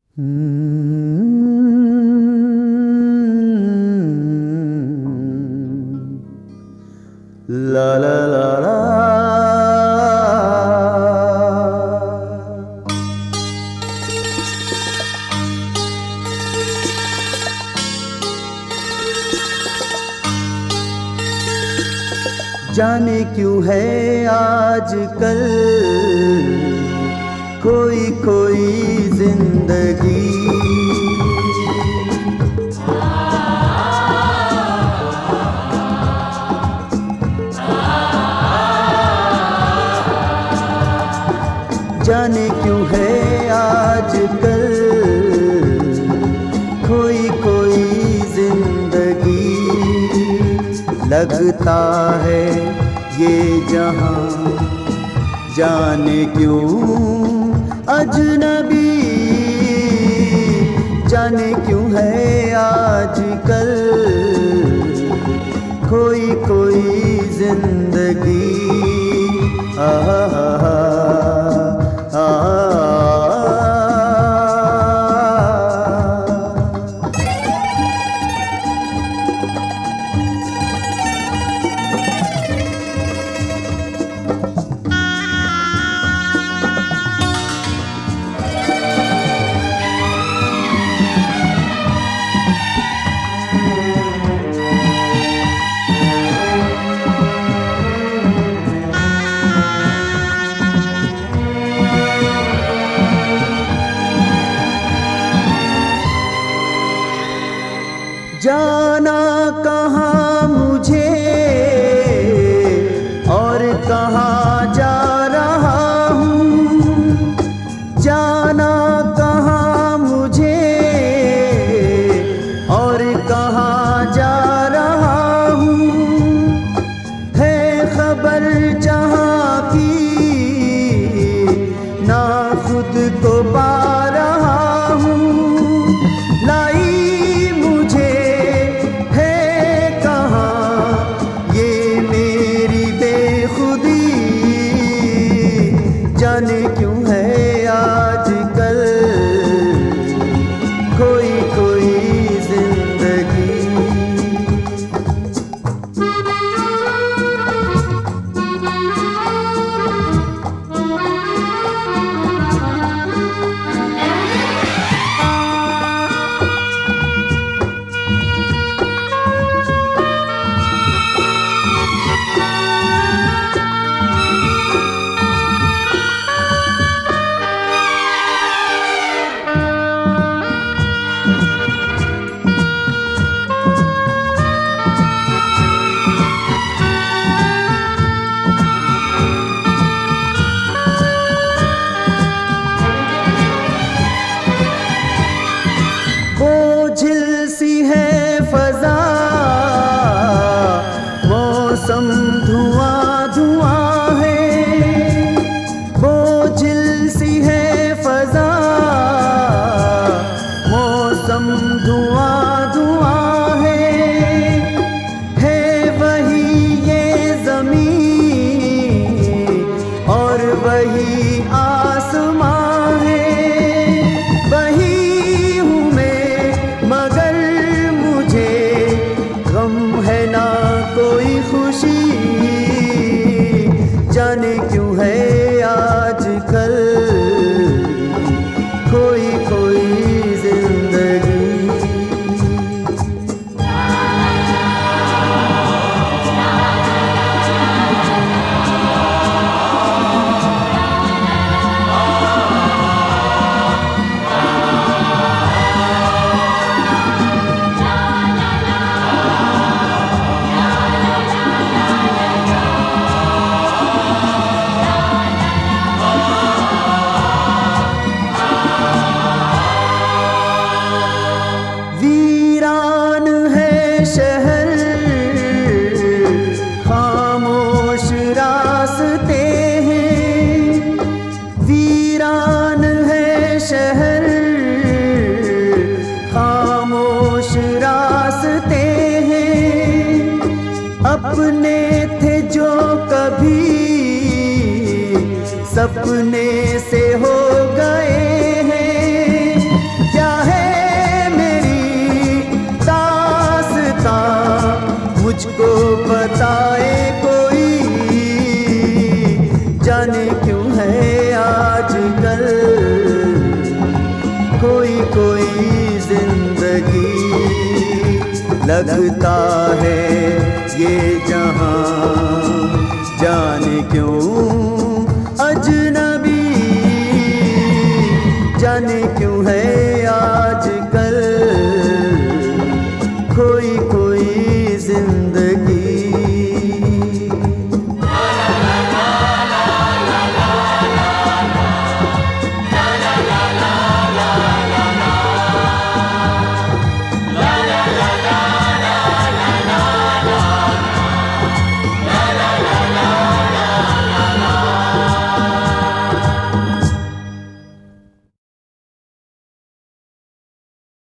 ला ला ला ला। जाने क्यों है आजकल कोई कोई जिंदगी जाने क्यों है आजकल कोई कोई जिंदगी लगता है ये जहां जाने क्यों अजनबी जाने क्यों है आजकल कोई कोई जिंदगी जाना कहाँ मुझे और कहाँ जा रहा हूँ जाना कहाँ मुझे और कहाँ जा रहा हूँ है खबर जहाँ की ना खुद को पा रहा हूँ लाई जाने क्यों है आजकल कोई कोई जिंदगी मौसम धुआं धुआं है बोझिल सी है फजा मौसम धुआं धुआं है वही ये ज़मीन और वही आसमां है वही हूँ मैं मगर मुझे गम है ना कोई खुशी जाने क्यों है आजकल कोई कोई जिंदगी अपने थे जो कभी सपने से हो गए हैं मुझको बताए कोई, जाने क्यों है आजकल कोई कोई जिंदगी, लगता है ये जहां जाने क्यों अजनबी, जाने क्यों है